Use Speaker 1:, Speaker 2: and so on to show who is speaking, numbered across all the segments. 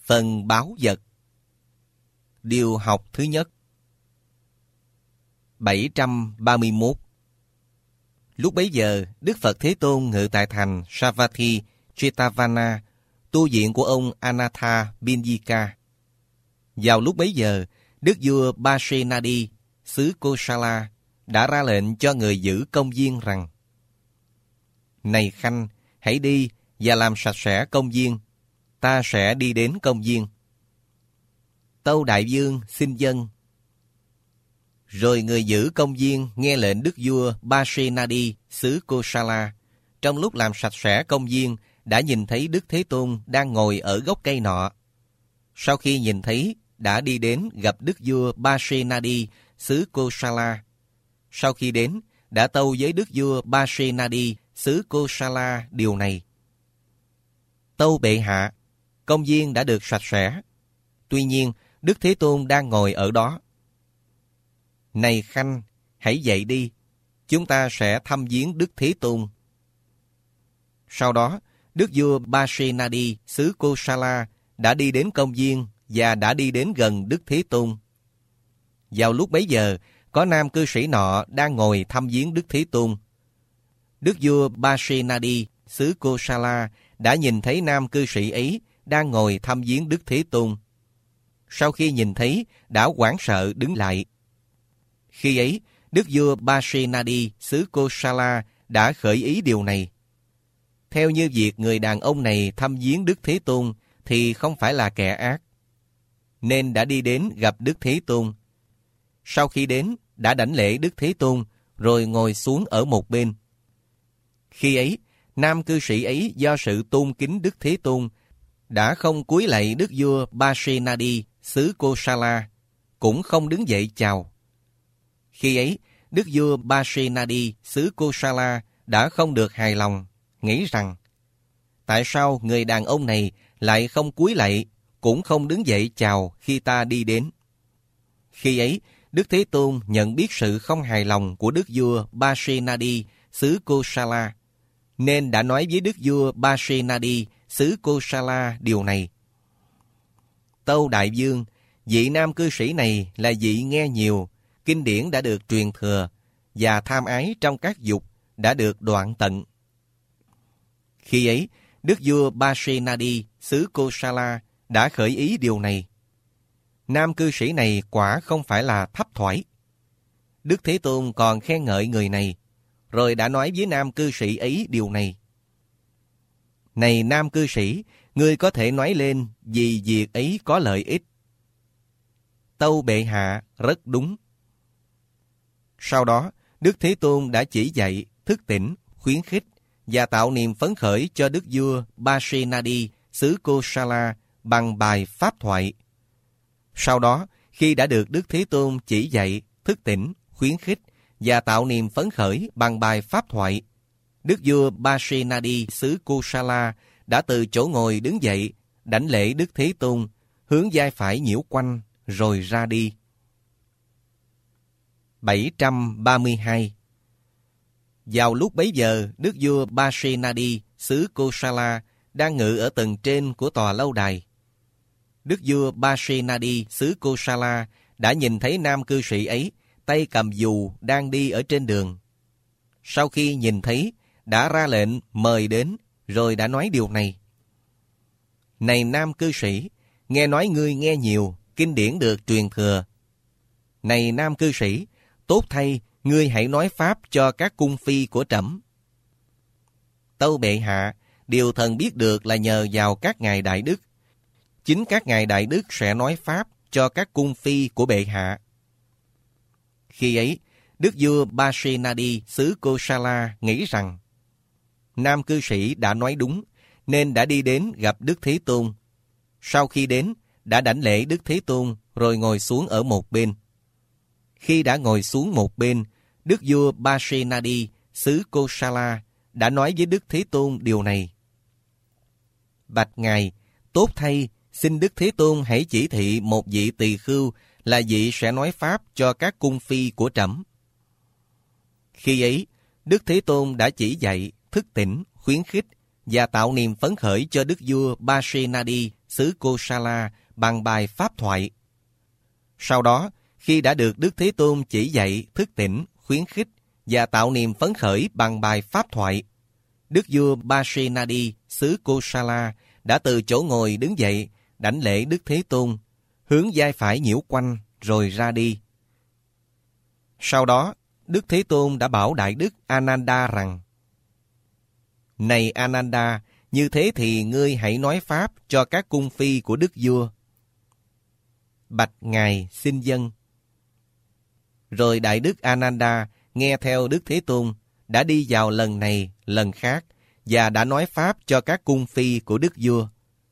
Speaker 1: Phần báu vật. Điều học thứ nhất. 731. Lúc bấy giờ, Đức Phật Thế Tôn ngự tại thành Savatthi, Jetavana, tu viện của ông Anatha Binyika. Vào lúc bấy giờ, Đức vua Pasenadi, xứ Kosala, đã ra lệnh cho người giữ công viên rằng: Này Khanh, hãy đi và làm sạch sẽ công viên. Ta sẽ đi đến công viên. Tâu Đại Vương xin dâng. Rồi người giữ công viên nghe lệnh Đức vua Pasenadi, xứ Kosala, trong lúc làm sạch sẽ công viên, đã nhìn thấy Đức Thế Tôn đang ngồi ở gốc cây nọ. Sau khi nhìn thấy, đã đi đến gặp Đức vua Pasenadi, xứ Kosala. Sau khi đến, đã tâu với Đức vua Pasenadi, xứ Kosala điều này: Tâu bệ hạ, công viên đã được sạch sẽ. Tuy nhiên, Đức Thế Tôn đang ngồi ở đó. Này Khanh, hãy dậy đi. Chúng ta sẽ thăm viếng Đức Thế Tôn. Sau đó, Đức vua Pasenadi, xứ Kosala, đã đi đến công viên và đã đi đến gần Đức Thế Tôn. Vào lúc bấy giờ, có nam cư sĩ nọ đang ngồi thăm viếng Đức Thế Tôn. Đức vua Pasenadi, xứ Kosala, đã nhìn thấy nam cư sĩ ấy đang ngồi thăm viếng Đức Thế Tôn. Sau khi nhìn thấy, đã hoảng sợ đứng lại. Khi ấy, Đức vua Pasenadi, xứ Kosala, đã khởi ý điều này: Theo như việc người đàn ông này thăm viếng Đức Thế Tôn thì không phải là kẻ ác, nên đã đi đến gặp Đức Thế Tôn. Sau khi đến, đã đảnh lễ Đức Thế Tôn, rồi ngồi xuống ở một bên. Khi ấy, nam cư sĩ ấy do sự tôn kính Đức Thế Tôn, đã không cúi lạy Đức vua Pasenadi, xứ Kosala, cũng không đứng dậy chào. Khi ấy, Đức vua Pasenadi, xứ Kosala, đã không được hài lòng, nghĩ rằng: Tại sao người đàn ông này lại không cúi lạy, cũng không đứng dậy chào khi ta đi đến? Khi ấy, Đức Thế Tôn nhận biết sự không hài lòng của Đức vua Pasenadi, xứ Kosala, nên đã nói với Đức vua Pasenadi, xứ Kosala điều này: Tâu Đại Vương, vị nam cư sĩ này là vị nghe nhiều, kinh điển đã được truyền thừa, và tham ái trong các dục đã được đoạn tận. Khi ấy, Đức vua Pasenadi, xứ Kosala, đã khởi ý điều này: Nam cư sĩ này quả không phải là thấp thoải. Đức Thế Tôn còn khen ngợi người này, rồi đã nói với nam cư sĩ ấy điều này: Này nam cư sĩ, ngươi có thể nói lên vì việc ấy có lợi ích. Tâu bệ hạ, rất đúng. Sau đó, Đức Thế Tôn đã chỉ dạy, thức tỉnh, khuyến khích và tạo niềm phấn khởi cho Đức vua Pasenadi, xứ Kosala bằng bài pháp thoại. Sau đó, khi đã được Đức Thế Tôn chỉ dạy, thức tỉnh, khuyến khích và tạo niềm phấn khởi bằng bài pháp thoại, Đức vua Pasenadi, xứ Kosala đã từ chỗ ngồi đứng dậy, đảnh lễ Đức Thế Tôn, hướng vai phải nhiễu quanh, rồi ra đi. 732. Vào lúc bấy giờ, Đức vua Pasenadi, xứ Kosala, đang ngự ở tầng trên của tòa lâu đài. Đức vua Pasenadi, xứ Kosala, đã nhìn thấy nam cư sĩ ấy, tay cầm dù đang đi ở trên đường. Sau khi nhìn thấy, đã ra lệnh mời đến, rồi đã nói điều này: Này nam cư sĩ, nghe nói ngươi nghe nhiều, kinh điển được truyền thừa. Này nam cư sĩ, tốt thay, ngươi hãy nói pháp cho các cung phi của trẫm. Tâu bệ hạ, điều thần biết được là nhờ vào các ngài đại đức. Chính các ngài đại đức sẽ nói pháp cho các cung phi của bệ hạ. Khi ấy, Đức vua Pasenadi, xứ Kosala nghĩ rằng nam cư sĩ đã nói đúng, nên đã đi đến gặp Đức Thế Tôn. Sau khi đến, đã đảnh lễ Đức Thế Tôn, rồi ngồi xuống ở một bên. Khi đã ngồi xuống một bên, Đức vua Pasenadi, xứ Kosala, đã nói với Đức Thế Tôn điều này: Bạch ngài, tốt thay, xin Đức Thế Tôn hãy chỉ thị một vị tỳ khưu là vị sẽ nói pháp cho các cung phi của trẫm. Khi ấy, Đức Thế Tôn đã chỉ dạy, thức tỉnh, khuyến khích và tạo niềm phấn khởi cho đức vua Pasenadi xứ Kosala bằng bài pháp thoại. Sau đó, khi đã được Đức Thế Tôn chỉ dạy, thức tỉnh, khuyến khích và tạo niềm phấn khởi bằng bài pháp thoại, đức vua Pasenadi xứ Kosala đã từ chỗ ngồi đứng dậy, đảnh lễ Đức Thế Tôn, hướng vai phải nhiễu quanh rồi ra đi. Sau đó, Đức Thế Tôn đã bảo Đại Đức Ananda rằng: Này Ananda, như thế thì ngươi hãy nói pháp cho các cung phi của đức vua. Bạch Ngài xin dâng. Rồi Đại Đức Ananda nghe theo Đức Thế Tôn, đã đi vào lần này, lần khác, và đã nói pháp cho các cung phi của đức vua.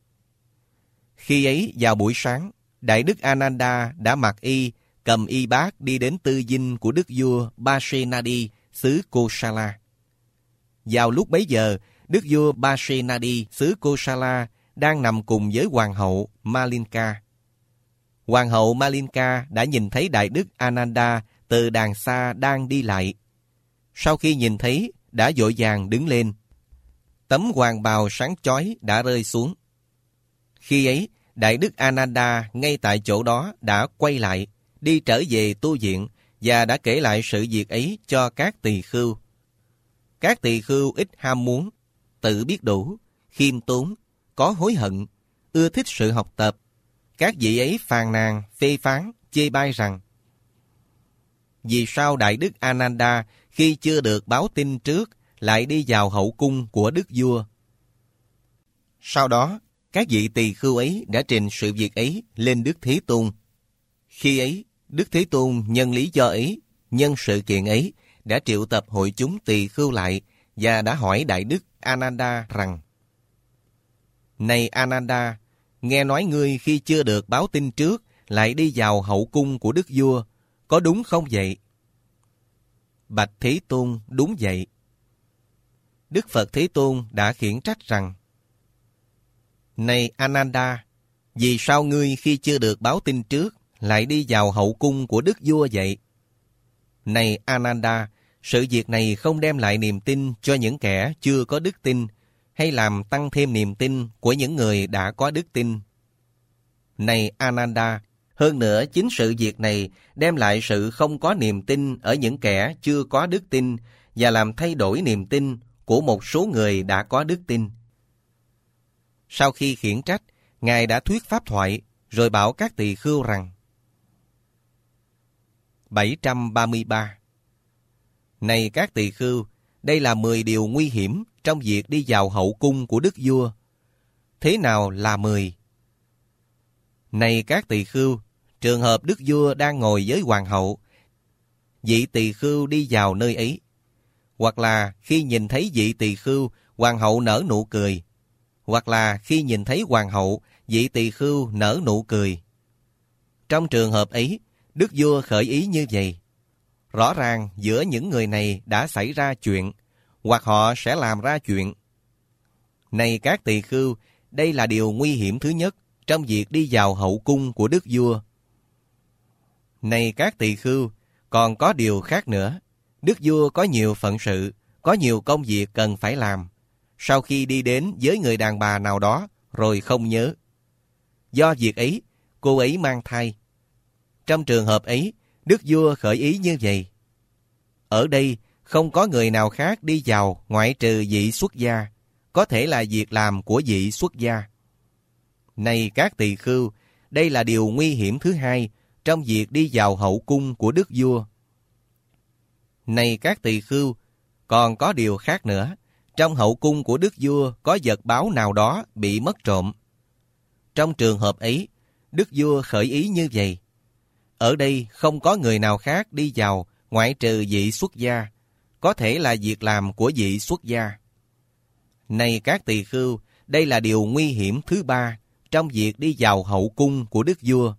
Speaker 1: Khi ấy vào buổi sáng, Đại Đức Ananda đã mặc y, cầm y bát đi đến tư dinh của đức vua Pasenadi xứ Kosala. Vào lúc bấy giờ, đức vua Pasenadi xứ Kosala đang nằm cùng với hoàng hậu Malinka. Hoàng hậu Malinka đã nhìn thấy Đại Đức Ananda từ đàng xa đang đi lại. Sau khi nhìn thấy, đã vội vàng đứng lên. Tấm hoàng bào sáng chói đã rơi xuống. Khi ấy, Đại Đức Ananda ngay tại chỗ đó đã quay lại, đi trở về tu viện và đã kể lại sự việc ấy cho các tỳ khưu. Các tỳ khưu ít ham muốn, tự biết đủ, khiêm tốn, có hối hận, ưa thích sự học tập. Các vị ấy phàn nàn, phê phán, chê bai rằng: Vì sao Đại Đức Ananda khi chưa được báo tin trước lại đi vào hậu cung của đức vua? Sau đó, các vị tỳ khưu ấy đã trình sự việc ấy lên Đức Thế Tôn. Khi ấy, Đức Thế Tôn nhân lý do ấy, nhân sự kiện ấy, đã triệu tập hội chúng tỳ khưu lại và đã hỏi Đại Đức Ananda rằng: Này Ananda, nghe nói ngươi khi chưa được báo tin trước lại đi vào hậu cung của đức vua, có đúng không vậy? Bạch Thế Tôn, đúng vậy. Đức Phật Thế Tôn đã khiển trách rằng: Này Ananda, vì sao ngươi khi chưa được báo tin trước lại đi vào hậu cung của đức vua vậy? Này Ananda, sự việc này không đem lại niềm tin cho những kẻ chưa có đức tin, hay làm tăng thêm niềm tin của những người đã có đức tin. Này Ananda, hơn nữa chính sự việc này đem lại sự không có niềm tin ở những kẻ chưa có đức tin và làm thay đổi niềm tin của một số người đã có đức tin. Sau khi khiển trách, Ngài đã thuyết pháp thoại, rồi bảo các tỳ khưu rằng: 733. Này các tỳ khưu, đây là 10 điều nguy hiểm trong việc đi vào hậu cung của đức vua. Thế nào là 10? Này các tỳ khưu, trường hợp đức vua đang ngồi với hoàng hậu, vị tỳ khưu đi vào nơi ấy, hoặc là khi nhìn thấy vị tỳ khưu, hoàng hậu nở nụ cười, hoặc là khi nhìn thấy hoàng hậu, vị tỳ khưu nở nụ cười. Trong trường hợp ấy, đức vua khởi ý như vậy. Rõ ràng giữa những người này đã xảy ra chuyện, hoặc họ sẽ làm ra chuyện. Này các tỳ khưu, đây là điều nguy hiểm thứ nhất trong việc đi vào hậu cung của đức vua. Này các tỳ khưu, còn có điều khác nữa. Đức vua có nhiều phận sự, có nhiều công việc cần phải làm. Sau khi đi đến với người đàn bà nào đó, rồi không nhớ. Do việc ấy, cô ấy mang thai. Trong trường hợp ấy, đức vua khởi ý như vậy. Ở đây, không có người nào khác đi vào ngoại trừ vị xuất gia, có thể là việc làm của vị xuất gia. Này các tỳ khưu, đây là điều nguy hiểm thứ hai trong việc đi vào hậu cung của đức vua. Này các tỳ khưu, còn có điều khác nữa. Trong hậu cung của đức vua có vật báu nào đó bị mất trộm. Trong trường hợp ấy, đức vua khởi ý như vậy. Ở đây không có người nào khác đi vào ngoại trừ vị xuất gia, có thể là việc làm của vị xuất gia. Này các tỳ khưu, đây là điều nguy hiểm thứ ba trong việc đi vào hậu cung của đức vua.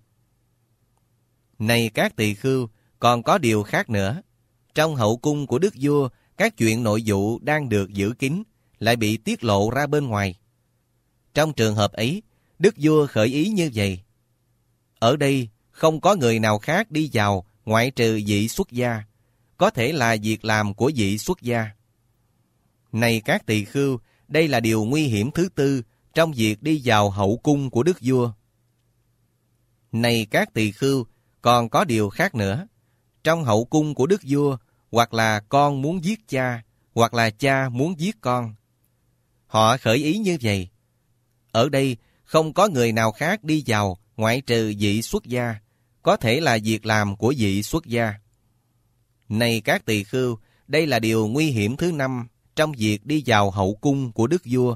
Speaker 1: Này các tỳ khưu, còn có điều khác nữa. Trong hậu cung của đức vua, các chuyện nội vụ đang được giữ kín lại bị tiết lộ ra bên ngoài. Trong trường hợp ấy, đức vua khởi ý như vậy. Ở đây không có người nào khác đi vào ngoại trừ vị xuất gia, có thể là việc làm của vị xuất gia. Này các tỳ khưu, đây là điều nguy hiểm thứ tư trong việc đi vào hậu cung của đức vua. Này các tỳ khưu, còn có điều khác nữa. Trong hậu cung của đức vua, hoặc là con muốn giết cha, hoặc là cha muốn giết con. Họ khởi ý như vậy. Ở đây không có người nào khác đi vào ngoại trừ vị xuất gia, có thể là việc làm của vị xuất gia. Này các tỳ khưu, đây là điều nguy hiểm thứ năm trong việc đi vào hậu cung của đức vua.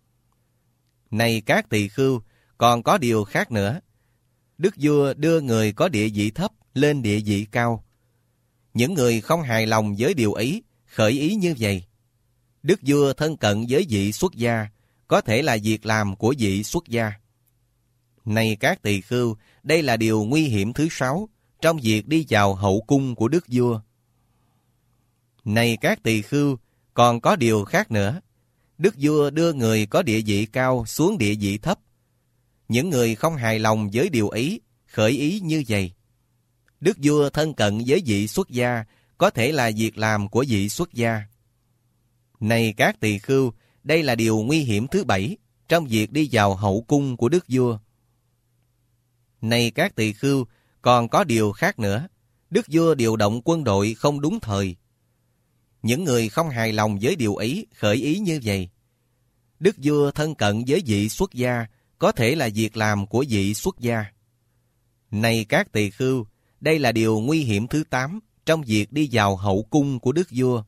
Speaker 1: Này các tỳ khưu, còn có điều khác nữa. Đức vua đưa người có địa vị thấp lên địa vị cao. Những người không hài lòng với điều ấy khởi ý như vậy. Đức vua thân cận với vị xuất gia, có thể là việc làm của vị xuất gia. Này các tỳ khưu, đây là điều nguy hiểm thứ sáu trong việc đi vào hậu cung của đức vua. Này các tỳ khưu, còn có điều khác nữa. Đức vua đưa người có địa vị cao xuống địa vị thấp. Những người không hài lòng với điều ấy khởi ý như vậy. Đức vua thân cận với vị xuất gia, có thể là việc làm của vị xuất gia. Này các tỳ khưu, đây là điều nguy hiểm thứ bảy trong việc đi vào hậu cung của đức vua. Này các tỳ khưu, còn có điều khác nữa. Đức vua điều động quân đội không đúng thời. Những người không hài lòng với điều ấy khởi ý như vậy. Đức vua thân cận với vị xuất gia, có thể là việc làm của vị xuất gia. Này các tỳ khưu, đây là điều nguy hiểm thứ 8 trong việc đi vào hậu cung của đức vua.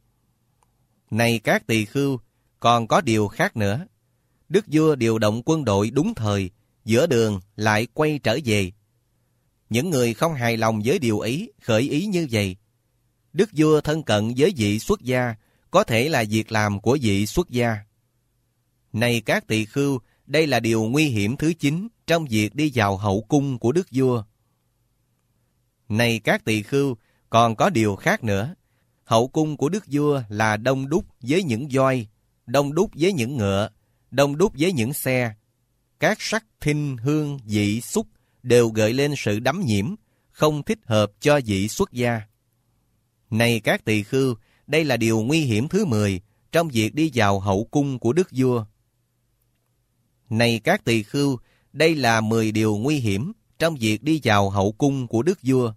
Speaker 1: Này các tỳ khưu, còn có điều khác nữa. Đức vua điều động quân đội đúng thời, giữa đường lại quay trở về. Những người không hài lòng với điều ấy khởi ý như vậy. Đức vua thân cận với vị xuất gia, có thể là việc làm của vị xuất gia. Này các tỳ khưu, đây là điều nguy hiểm thứ 9 trong việc đi vào hậu cung của đức vua. Này các tỳ khưu, còn có điều khác nữa. Hậu cung của đức vua là đông đúc với những voi, đông đúc với những ngựa, đông đúc với những xe. Các sắc thinh hương vị xúc đều gợi lên sự đắm nhiễm, không thích hợp cho vị xuất gia. Này các tỳ khưu, đây là điều nguy hiểm thứ 10 trong việc đi vào hậu cung của đức vua. Này các tỳ khưu, đây là 10 điều nguy hiểm trong việc đi vào hậu cung của đức vua.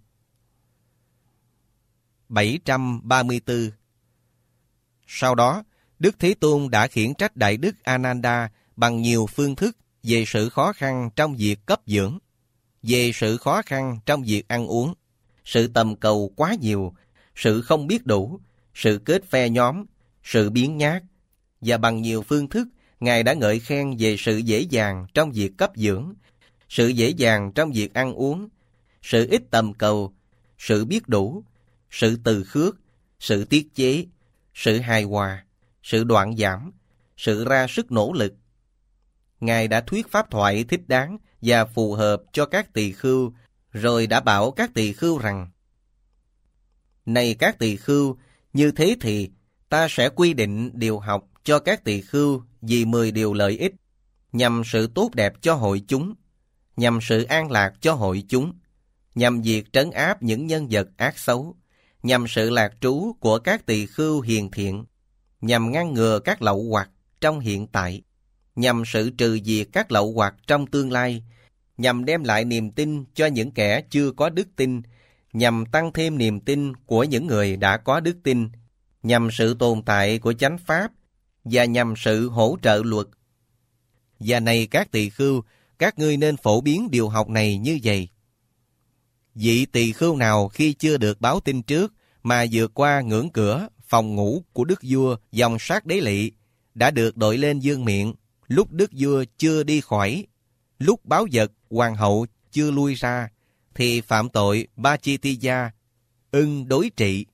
Speaker 1: 734. Sau đó, Đức Thế Tôn đã khiển trách Đại Đức Ananda bằng nhiều phương thức về sự khó khăn trong việc cấp dưỡng, về sự khó khăn trong việc ăn uống, sự tầm cầu quá nhiều, sự không biết đủ, sự kết phe nhóm, sự biếng nhác, và bằng nhiều phương thức, Ngài đã ngợi khen về sự dễ dàng trong việc cấp dưỡng, sự dễ dàng trong việc ăn uống, sự ít tầm cầu, sự biết đủ, sự từ khước, sự tiết chế, sự hài hòa, sự đoạn giảm, sự ra sức nỗ lực. Ngài đã thuyết pháp thoại thích đáng và phù hợp cho các tỳ khưu, rồi đã bảo các tỳ khưu rằng: Này các tỳ khưu, như thế thì ta sẽ quy định điều học cho các tỳ khưu vì 10 điều lợi ích, nhằm sự tốt đẹp cho hội chúng, nhằm sự an lạc cho hội chúng, nhằm việc trấn áp những nhân vật ác xấu, nhằm sự lạc trú của các tỳ khưu hiền thiện, nhằm ngăn ngừa các lậu hoặc trong hiện tại, nhằm sự trừ diệt các lậu hoặc trong tương lai, nhằm đem lại niềm tin cho những kẻ chưa có đức tin, nhằm tăng thêm niềm tin của những người đã có đức tin, nhằm sự tồn tại của chánh pháp, và nhằm sự hỗ trợ luật. Và này các tỳ khưu, các ngươi nên phổ biến điều học này như vậy. Vị tỳ khưu nào khi chưa được báo tin trước mà vượt qua ngưỡng cửa phòng ngủ của đức vua dòng sát đế lỵ, đã được đội lên vương miện lúc đức vua chưa đi khỏi, lúc báo vật hoàng hậu chưa lui ra, thì phạm tội Ba-chi-ti-gia, ưng đối trị.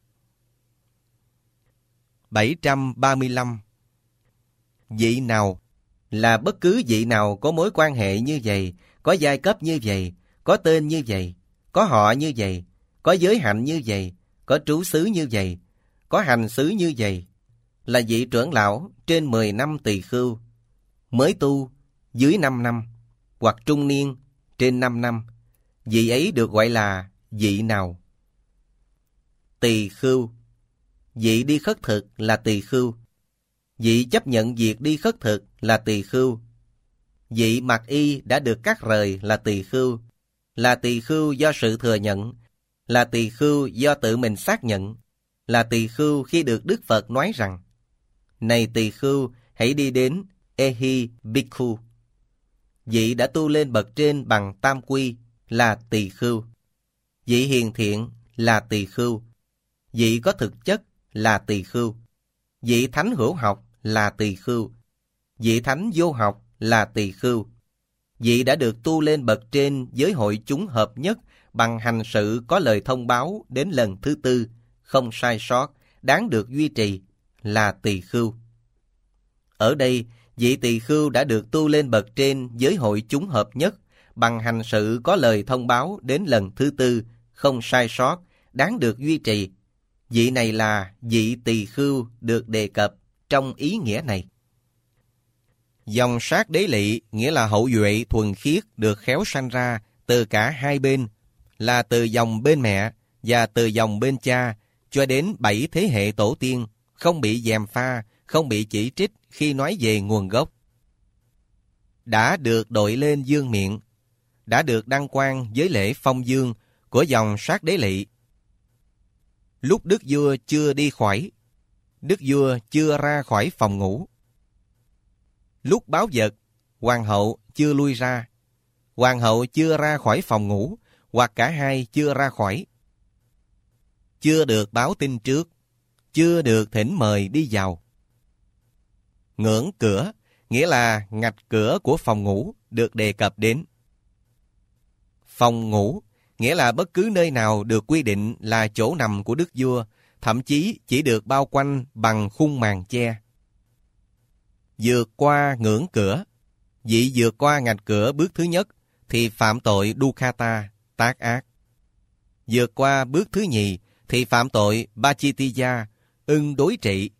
Speaker 1: 735. Vị nào là bất cứ vị nào có mối quan hệ như vậy, có giai cấp như vậy, có tên như vậy, có họ như vậy, có giới hạnh như vậy, có trú xứ như vậy, có hành xứ như vậy, là vị trưởng lão trên 10 năm tỳ khưu, mới tu dưới 5 năm, hoặc trung niên trên 5 năm, vị ấy được gọi là vị nào? Tỳ khưu. Vị đi khất thực là tỳ khưu. Vị chấp nhận việc đi khất thực là tỳ khưu. Vị mặc y đã được cắt rời là tỳ khưu do sự thừa nhận, là tỳ khưu do tự mình xác nhận, là tỳ khưu khi được Đức Phật nói rằng: này tỳ khưu, hãy đi đến Ehi Bhikkhu. Vị đã tu lên bậc trên bằng tam quy là tỳ khưu. Vị hiền thiện là tỳ khưu. Vị có thực chất là tỳ khưu. Vị thánh hữu học là tỳ khưu. Vị thánh vô học là tỳ khưu. Vị đã được tu lên bậc trên với hội chúng hợp nhất bằng hành sự có lời thông báo đến lần thứ tư, không sai sót, đáng được duy trì là tỳ khưu. Ở đây, vị tỳ khưu đã được tu lên bậc trên với hội chúng hợp nhất bằng hành sự có lời thông báo đến lần thứ tư, không sai sót, đáng được duy trì. Vị này là vị tỳ khưu được đề cập trong ý nghĩa này. Dòng sát đế lỵ nghĩa là hậu duệ thuần khiết được khéo sanh ra từ cả hai bên, là từ dòng bên mẹ và từ dòng bên cha cho đến 7 thế hệ tổ tiên, không bị gièm pha, không bị chỉ trích khi nói về nguồn gốc. Đã được đội lên dương miện, đã được đăng quang với lễ phong dương của dòng sát đế lỵ. Lúc đức vua chưa đi khỏi, đức vua chưa ra khỏi phòng ngủ. Lúc báo vật, hoàng hậu chưa lui ra, hoàng hậu chưa ra khỏi phòng ngủ, hoặc cả hai chưa ra khỏi. Chưa được báo tin trước, chưa được thỉnh mời đi vào. Ngưỡng cửa nghĩa là ngạch cửa của phòng ngủ được đề cập đến. Phòng ngủ nghĩa là bất cứ nơi nào được quy định là chỗ nằm của đức vua, thậm chí chỉ được bao quanh bằng khung màn che. Vượt qua ngưỡng cửa, vị vượt qua ngạch cửa bước thứ nhất thì phạm tội Dukkata, tác ác. Vượt qua bước thứ nhì thì phạm tội Pachittiya, ưng đối trị.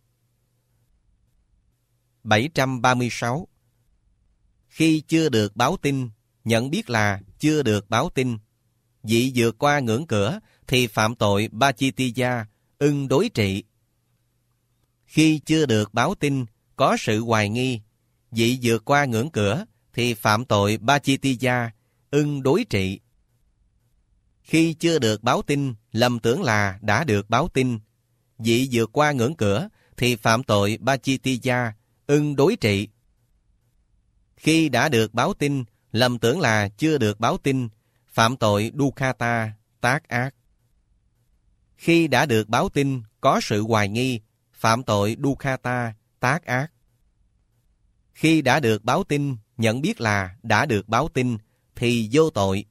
Speaker 1: 736. Khi chưa được báo tin, nhận biết là chưa được báo tin. Vị vượt qua ngưỡng cửa thì phạm tội Pachittiya, ưng đối trị. Khi chưa được báo tin, có sự hoài nghi, vị vượt qua ngưỡng cửa thì phạm tội Pachittiya, ưng đối trị. Khi chưa được báo tin, lầm tưởng là đã được báo tin, vị vượt qua ngưỡng cửa thì phạm tội Pachittiya, ưng đối trị. Khi đã được báo tin, lầm tưởng là chưa được báo tin, phạm tội Dukkata, tác ác. Khi đã được báo tin, có sự hoài nghi, phạm tội Dukkata, tác ác. Khi đã được báo tin, nhận biết là đã được báo tin, thì vô tội.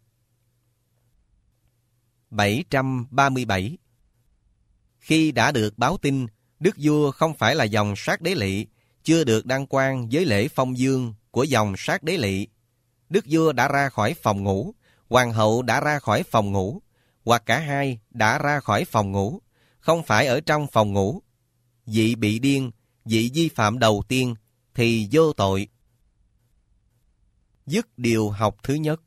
Speaker 1: 737. Khi đã được báo tin, đức vua không phải là dòng sát đế lỵ, chưa được đăng quang với lễ phong dương của dòng sát đế lỵ. Đức vua đã ra khỏi phòng ngủ, hoàng hậu đã ra khỏi phòng ngủ, hoặc cả hai đã ra khỏi phòng ngủ, không phải ở trong phòng ngủ. Vị bị điên, vị vi phạm đầu tiên, thì vô tội. Dứt điều học thứ nhất.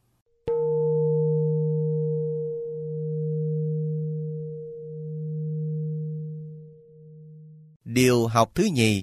Speaker 1: Điều học thứ nhì.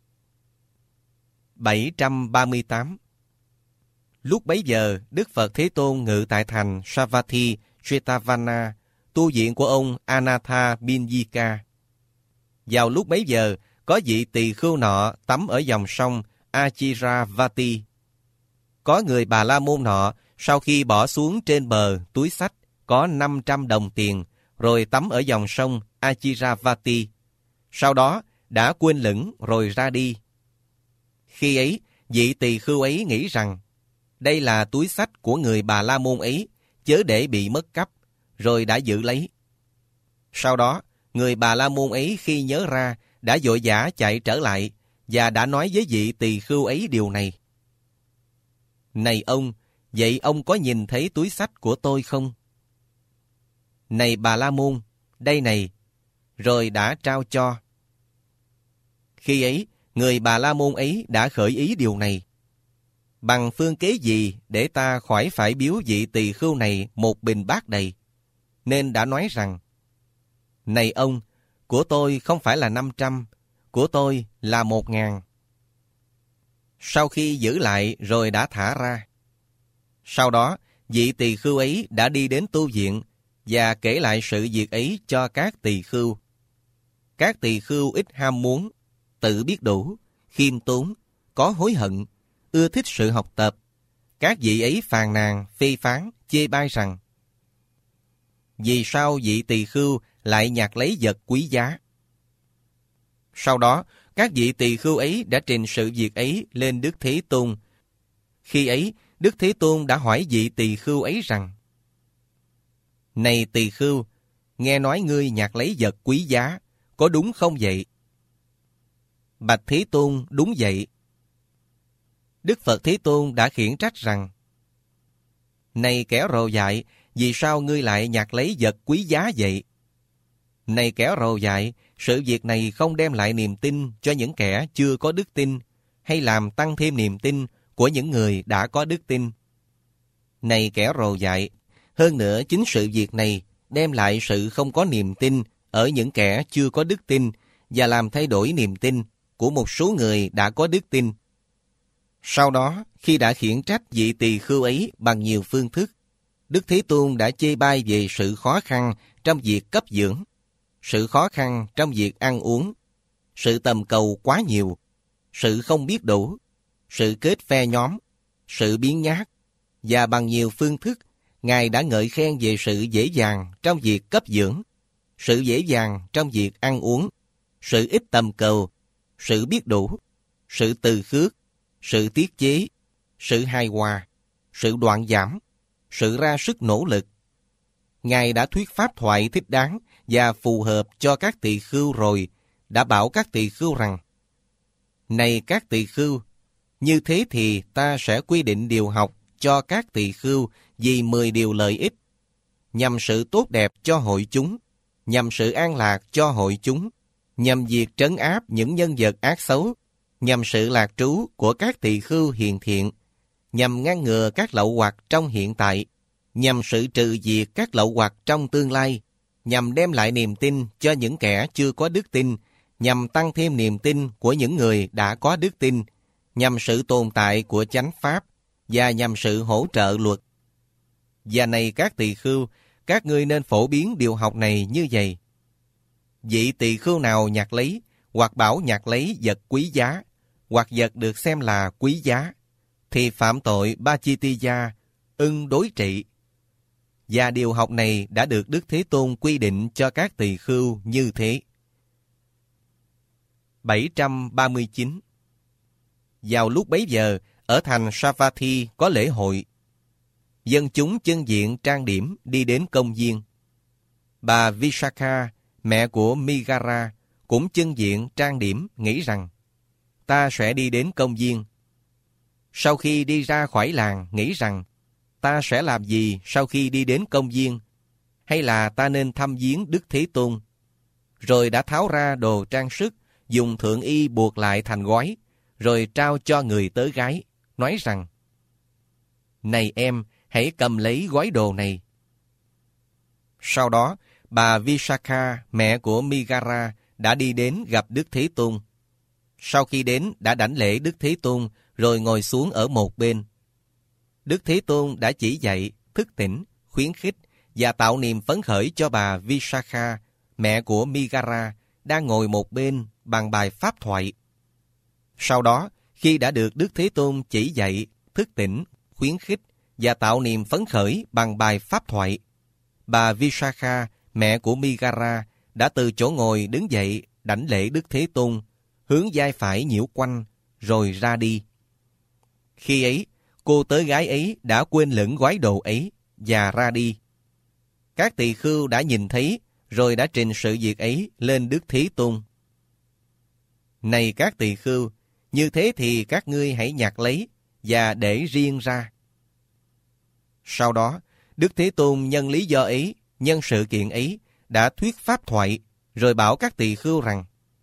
Speaker 1: 738. Lúc bấy giờ, Đức Phật Thế Tôn ngự tại thành Savatthi Jetavana, tu viện của ông Anatha Binyika. Vào lúc bấy giờ, có vị tỳ khưu nọ tắm ở dòng sông Achiravati. Có người Bà La Môn nọ, sau khi bỏ xuống trên bờ túi xách có 500 đồng tiền, rồi tắm ở dòng sông Achiravati. Sau đó, đã quên lửng rồi ra đi. Khi ấy, vị tỳ khưu ấy nghĩ rằng, đây là túi xách của người Bà La Môn ấy, chớ để bị mất cắp, rồi đã giữ lấy. Sau đó, người Bà La Môn ấy khi nhớ ra, đã vội vã chạy trở lại, và đã nói với vị tỳ khưu ấy điều này. Này ông, vậy ông có nhìn thấy túi xách của tôi không? Này Bà La Môn, đây này, rồi đã trao cho. Khi ấy, người Bà La Môn ấy đã khởi ý điều này. Bằng phương kế gì để ta khỏi phải biếu vị tỳ khưu này một bình bát đầy? Nên đã nói rằng, này ông, của tôi không phải là 500, của tôi là 1.000. Sau khi giữ lại rồi đã thả ra. Sau đó, vị tỳ khưu ấy đã đi đến tu viện và kể lại sự việc ấy cho các tỳ khưu. Các tỳ khưu ít ham muốn, tự biết đủ, khiêm tốn, có hối hận, ưa thích sự học tập. Các vị ấy phàn nàn, phê phán, chê bai rằng: vì sao vị tỳ khưu lại nhặt lấy vật quý giá? Sau đó, các vị tỳ khưu ấy đã trình sự việc ấy lên Đức Thế Tôn. Khi ấy, Đức Thế Tôn đã hỏi vị tỳ khưu ấy rằng: này tỳ khưu, nghe nói ngươi nhặt lấy vật quý giá, có đúng không vậy? Bạch Thế Tôn, đúng vậy. Đức Phật Thế Tôn đã khiển trách rằng: này kẻ rồ dại, vì sao ngươi lại nhặt lấy vật quý giá vậy? Này kẻ rồ dại, sự việc này không đem lại niềm tin cho những kẻ chưa có đức tin, hay làm tăng thêm niềm tin của những người đã có đức tin. Này kẻ rồ dại, hơn nữa chính sự việc này đem lại sự không có niềm tin ở những kẻ chưa có đức tin và làm thay đổi niềm tin của một số người đã có đức tin. Sau đó, khi đã khiển trách vị tỳ khưu ấy bằng nhiều phương thức, Đức Thế Tôn đã chê bai về sự khó khăn trong việc cấp dưỡng, sự khó khăn trong việc ăn uống, sự tầm cầu quá nhiều, sự không biết đủ, sự kết phe nhóm, sự biếng nhác, và bằng nhiều phương thức, Ngài đã ngợi khen về sự dễ dàng trong việc cấp dưỡng, sự dễ dàng trong việc ăn uống, sự ít tầm cầu, sự biết đủ, sự từ khước, sự tiết chế, sự hài hòa, sự đoạn giảm, sự ra sức nỗ lực. Ngài đã thuyết pháp thoại thích đáng và phù hợp cho các tỳ khưu rồi, đã bảo các tỳ khưu rằng: này các tỳ khưu, như thế thì ta sẽ quy định điều học cho các tỳ khưu vì 10 điều lợi ích, nhằm sự tốt đẹp cho hội chúng, nhằm sự an lạc cho hội chúng, nhằm việc trấn áp những nhân vật ác xấu, nhằm sự lạc trú của các tỳ khưu hiền thiện, nhằm ngăn ngừa các lậu hoặc trong hiện tại, nhằm sự trừ diệt các lậu hoặc trong tương lai, nhằm đem lại niềm tin cho những kẻ chưa có đức tin, nhằm tăng thêm niềm tin của những người đã có đức tin, nhằm sự tồn tại của chánh pháp, và nhằm sự hỗ trợ luật. Và này các tỳ khưu, các ngươi nên phổ biến điều học này như vậy. Vị tỳ khưu nào nhặt lấy, hoặc bảo nhặt lấy vật quý giá, hoặc vật được xem là quý giá, thì phạm tội Ba-chi-ti-gia, ưng đối trị. Và điều học này đã được Đức Thế Tôn quy định cho các tỳ khưu như thế. 739. Vào lúc bấy giờ, ở thành Savatthi có lễ hội. Dân chúng chân diện trang điểm đi đến công viên. Bà Visakha, mẹ của Migara, cũng chân diện trang điểm nghĩ rằng: ta sẽ đi đến công viên. Sau khi đi ra khỏi làng, nghĩ rằng: ta sẽ làm gì sau khi đi đến công viên? Hay là ta nên thăm viếng Đức Thế Tôn? Rồi đã tháo ra đồ trang sức, dùng thượng y buộc lại thành gói, rồi trao cho người tớ gái, nói rằng: này em, hãy cầm lấy gói đồ này. Sau đó, bà Visakha, mẹ của Migara, đã đi đến gặp Đức Thế Tôn. Sau khi đến, đã đảnh lễ Đức Thế Tôn, rồi ngồi xuống ở một bên. Đức Thế Tôn đã chỉ dạy, thức tỉnh, khuyến khích và tạo niềm phấn khởi cho bà Visakha, mẹ của Migara, đang ngồi một bên bằng bài pháp thoại. Sau đó, khi đã được Đức Thế Tôn chỉ dạy, thức tỉnh, khuyến khích và tạo niềm phấn khởi bằng bài pháp thoại, bà Visakha, mẹ của Migara, đã từ chỗ ngồi đứng dậy đảnh lễ Đức Thế Tôn, hướng vai phải nhiễu quanh, rồi ra đi. Khi ấy, cô tớ gái ấy đã quên lửng gói đồ ấy và ra đi. Các tỳ khưu đã nhìn thấy, rồi đã trình sự việc ấy lên Đức Thế Tôn. Này các tỳ khưu, như thế thì các ngươi hãy nhặt lấy và để riêng ra. Sau đó, Đức Thế Tôn nhân lý do ấy, nhân sự kiện ấy, đã thuyết pháp thoại, rồi bảo các tỳ khưu rằng: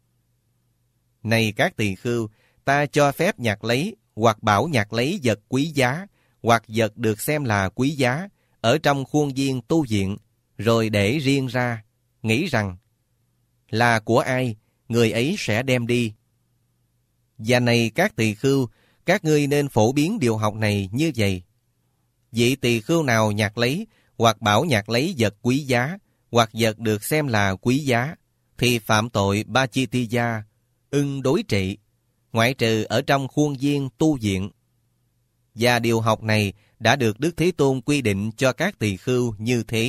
Speaker 1: này các tỳ khưu, ta cho phép nhặt lấy, hoặc bảo nhặt lấy vật quý giá, hoặc vật được xem là quý giá, ở trong khuôn viên tu viện, rồi để riêng ra, nghĩ rằng: là của ai, người ấy sẽ đem đi. Và này các tỳ khưu, các ngươi nên phổ biến điều học này như vậy. Vị tỳ khưu nào nhặt lấy, hoặc bảo nhặt lấy vật quý giá, hoặc vật được xem là quý giá, thì phạm tội Pachittiya, ưng đối trị, ngoại trừ ở trong khuôn viên tu viện. Và điều học này đã được Đức Thế Tôn quy định cho các tỳ khưu như thế.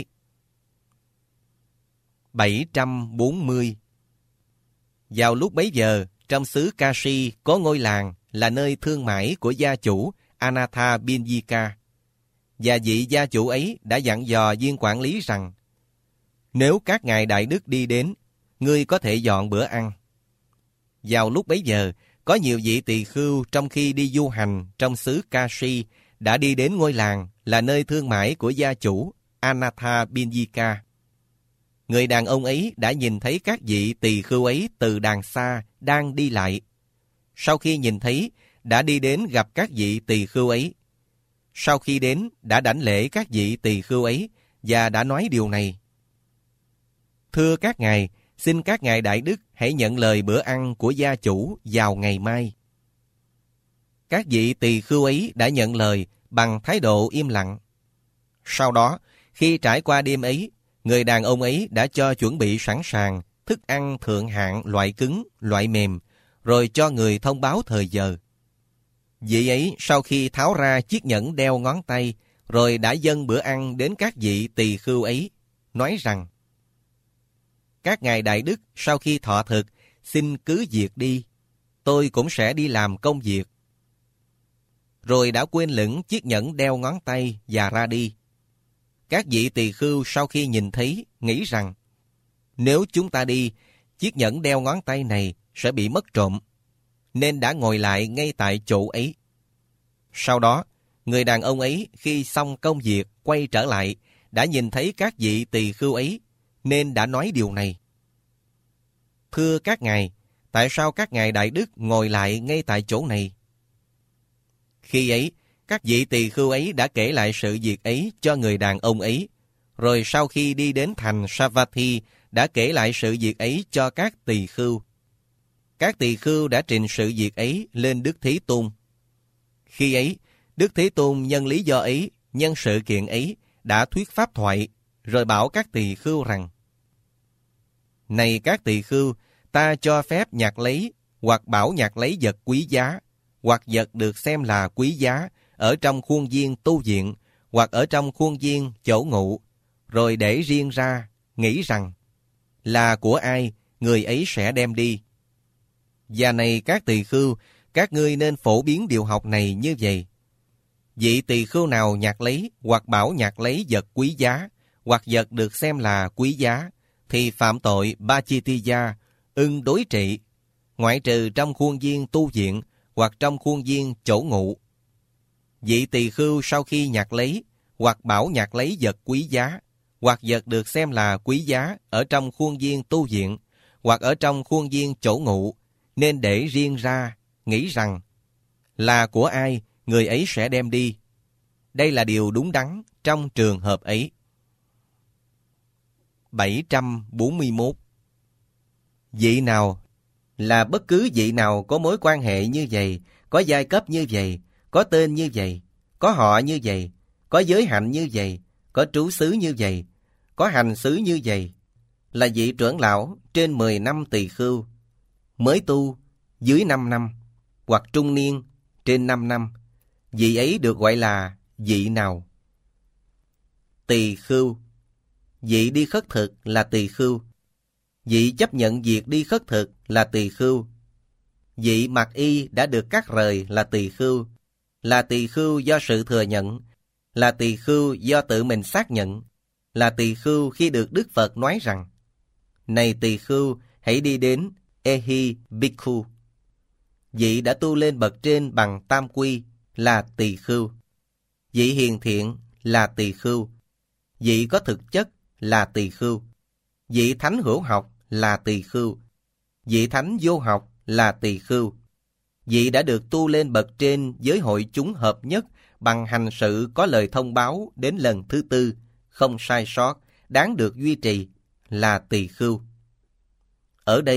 Speaker 1: 740. Vào lúc bấy giờ, trong xứ Kashi có ngôi làng là nơi thương mại của gia chủ Anatha Binyika. Và vị gia chủ ấy đã dặn dò viên quản lý rằng: nếu các ngài đại đức đi đến, ngươi có thể dọn bữa ăn. Vào lúc bấy giờ, có nhiều vị tỳ khưu trong khi đi du hành trong xứ Kashi đã đi đến ngôi làng là nơi thương mại của gia chủ Anatha Binyika. Người đàn ông ấy đã nhìn thấy các vị tỳ khưu ấy từ đàng xa đang đi lại. Sau khi nhìn thấy, đã đi đến gặp các vị tỳ khưu ấy. Sau khi đến, đã đảnh lễ các vị tỳ khưu ấy và đã nói điều này: thưa các ngài, xin các ngài đại đức hãy nhận lời bữa ăn của gia chủ vào ngày mai. Các vị tỳ khưu ấy đã nhận lời bằng thái độ im lặng. Sau đó, khi trải qua đêm ấy, người đàn ông ấy đã cho chuẩn bị sẵn sàng thức ăn thượng hạng loại cứng, loại mềm, rồi cho người thông báo thời giờ. Vị ấy sau khi tháo ra chiếc nhẫn đeo ngón tay, rồi đã dâng bữa ăn đến các vị tỳ khưu ấy, nói rằng: các ngài đại đức sau khi thọ thực, xin cứ việc đi, tôi cũng sẽ đi làm công việc. Rồi đã quên lửng chiếc nhẫn đeo ngón tay và ra đi. Các vị tỳ khưu sau khi nhìn thấy, nghĩ rằng: nếu chúng ta đi, chiếc nhẫn đeo ngón tay này sẽ bị mất trộm, nên đã ngồi lại ngay tại chỗ ấy. Sau đó, người đàn ông ấy khi xong công việc quay trở lại, đã nhìn thấy các vị tỳ khưu ấy, nên đã nói điều này: thưa các ngài, tại sao các ngài đại đức ngồi lại ngay tại chỗ này? Khi ấy, các vị tỳ khưu ấy đã kể lại sự việc ấy cho người đàn ông ấy, rồi sau khi đi đến thành Savatthi, đã kể lại sự việc ấy cho các tỳ khưu. Các tỳ khưu đã trình sự việc ấy lên Đức Thế Tôn. Khi ấy, Đức Thế Tôn nhân lý do ấy, nhân sự kiện ấy, đã thuyết pháp thoại, rồi bảo các tỳ khưu rằng: này các tỳ khưu, ta cho phép nhặt lấy, hoặc bảo nhặt lấy vật quý giá, hoặc vật được xem là quý giá, ở trong khuôn viên tu viện, hoặc ở trong khuôn viên chỗ ngụ, rồi để riêng ra, nghĩ rằng: là của ai, người ấy sẽ đem đi. Và này các tỳ khưu, các ngươi nên phổ biến điều học này như vậy. Vị tỳ khưu nào nhặt lấy, hoặc bảo nhặt lấy vật quý giá, hoặc vật được xem là quý giá, thì phạm tội Pachittiya, ưng đối trị, ngoại trừ trong khuôn viên tu viện, hoặc trong khuôn viên chỗ ngụ. Vị tỳ khưu sau khi nhặt lấy, hoặc bảo nhặt lấy vật quý giá, hoặc vật được xem là quý giá, ở trong khuôn viên tu viện, hoặc ở trong khuôn viên chỗ ngụ, nên để riêng ra, nghĩ rằng: là của ai, người ấy sẽ đem đi. Đây là điều đúng đắn trong trường hợp ấy. 741. Vị nào là bất cứ vị nào có mối quan hệ như vậy, có giai cấp như vậy, có tên như vậy, có họ như vậy, có giới hạnh như vậy, có trú xứ như vậy, có hành xứ như vậy, là vị trưởng lão trên 10 năm tỳ khưu, mới tu dưới 5 năm, hoặc trung niên trên 5 năm, vị ấy được gọi là vị nào? Tỳ khưu. Vị đi khất thực là tỳ khưu. Vị chấp nhận việc đi khất thực là tỳ khưu. Vị mặc y đã được cắt rời là tỳ khưu. Là tỳ khưu do sự thừa nhận, là tỳ khưu do tự mình xác nhận, là tỳ khưu khi được Đức Phật nói rằng: này tỳ khưu, hãy đi đến Ehi Bhikkhu. Vị đã tu lên bậc trên bằng tam quy là tỳ khưu. Vị hiền thiện là tỳ khưu. Vị có thực chất là tỳ khưu. Vị thánh hữu học là tỳ khưu. Vị thánh vô học là tỳ khưu. Vị đã được tu lên bậc trên với hội chúng hợp nhất bằng hành sự có lời thông báo đến lần thứ 4, không sai sót, đáng được duy trì là tỳ khưu. Ở đây,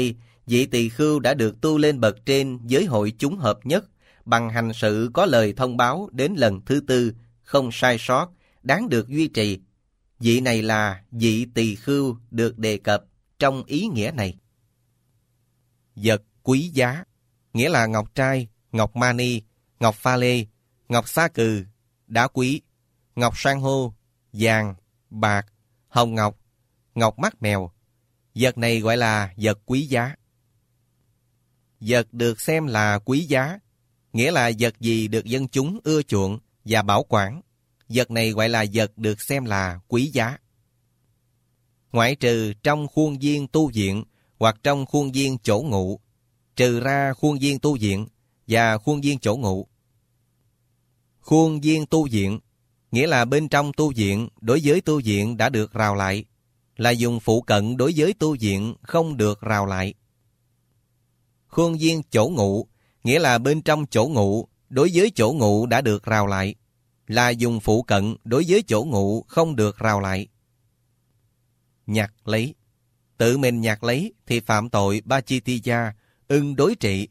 Speaker 1: Vị tỳ khưu đã được tu lên bậc trên với hội chúng hợp nhất, bằng hành sự có lời thông báo đến lần thứ tư, không sai sót, đáng được duy trì. Vị này là vị tỳ khưu được đề cập trong ý nghĩa này. Vật quý giá, nghĩa là ngọc trai, ngọc mani, ngọc pha lê, ngọc sa cừ, đá quý, ngọc san hô, vàng, bạc, hồng ngọc, ngọc mắt mèo. Vật này gọi là vật quý giá. Vật được xem là quý giá, nghĩa là vật gì được dân chúng ưa chuộng và bảo quản. Vật này gọi là vật được xem là quý giá. Ngoại trừ trong khuôn viên tu viện hoặc trong khuôn viên chỗ ngụ, trừ ra khuôn viên tu viện và khuôn viên chỗ ngụ. Khuôn viên tu viện, nghĩa là bên trong tu viện đối với tu viện đã được rào lại, là dùng phụ cận đối với tu viện không được rào lại. Khuôn viên chỗ ngụ, nghĩa là bên trong chỗ ngụ đối với chỗ ngụ đã được rào lại, là dùng phụ cận đối với chỗ ngụ không được rào lại. Nhặt lấy, tự mình nhặt lấy thì phạm tội Pachittiya, ưng đối trị.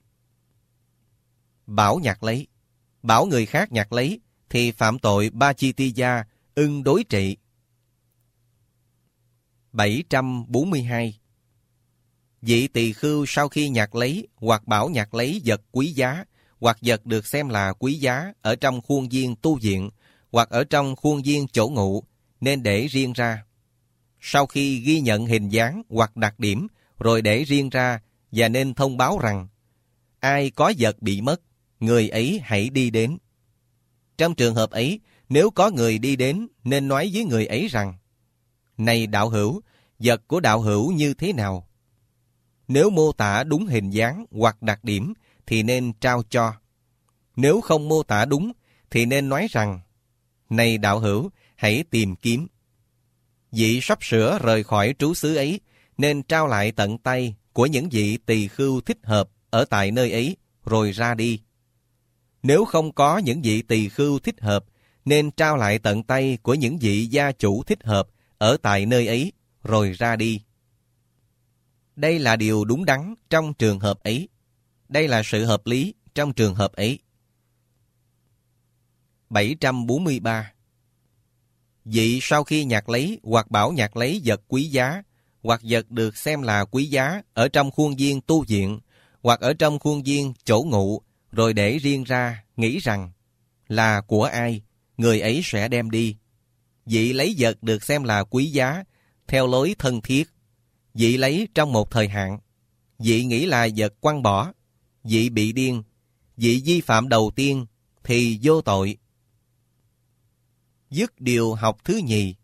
Speaker 1: Bảo nhặt lấy, bảo người khác nhặt lấy thì phạm tội Pachittiya, ưng đối trị. 742. Vị tỳ khưu sau khi nhặt lấy hoặc bảo nhặt lấy vật quý giá hoặc vật được xem là quý giá ở trong khuôn viên tu viện hoặc ở trong khuôn viên chỗ ngụ nên để riêng ra. Sau khi ghi nhận hình dáng hoặc đặc điểm rồi để riêng ra và nên thông báo rằng ai có vật bị mất, người ấy hãy đi đến. Trong trường hợp ấy, nếu có người đi đến nên nói với người ấy rằng: này đạo hữu, vật của đạo hữu như thế nào? Nếu mô tả đúng hình dáng hoặc đặc điểm thì nên trao cho. Nếu không mô tả đúng thì nên nói rằng: này đạo hữu, hãy tìm kiếm. Vị sắp sửa rời khỏi trú xứ ấy nên trao lại tận tay của những vị tỳ khưu thích hợp ở tại nơi ấy rồi ra đi. Nếu không có những vị tỳ khưu thích hợp nên trao lại tận tay của những vị gia chủ thích hợp ở tại nơi ấy rồi ra đi. Đây là điều đúng đắn trong trường hợp ấy. Đây là sự hợp lý trong trường hợp ấy. 743. Vị sau khi nhặt lấy hoặc bảo nhặt lấy vật quý giá hoặc vật được xem là quý giá ở trong khuôn viên tu viện hoặc ở trong khuôn viên chỗ ngụ rồi để riêng ra, nghĩ rằng là của ai, người ấy sẽ đem đi. Vị lấy vật được xem là quý giá theo lối thân thiết. Vị lấy trong một thời hạn. Vị nghĩ là vật quăng bỏ. Vị bị điên. Vị vi phạm đầu tiên thì vô tội. Dứt điều học thứ nhì.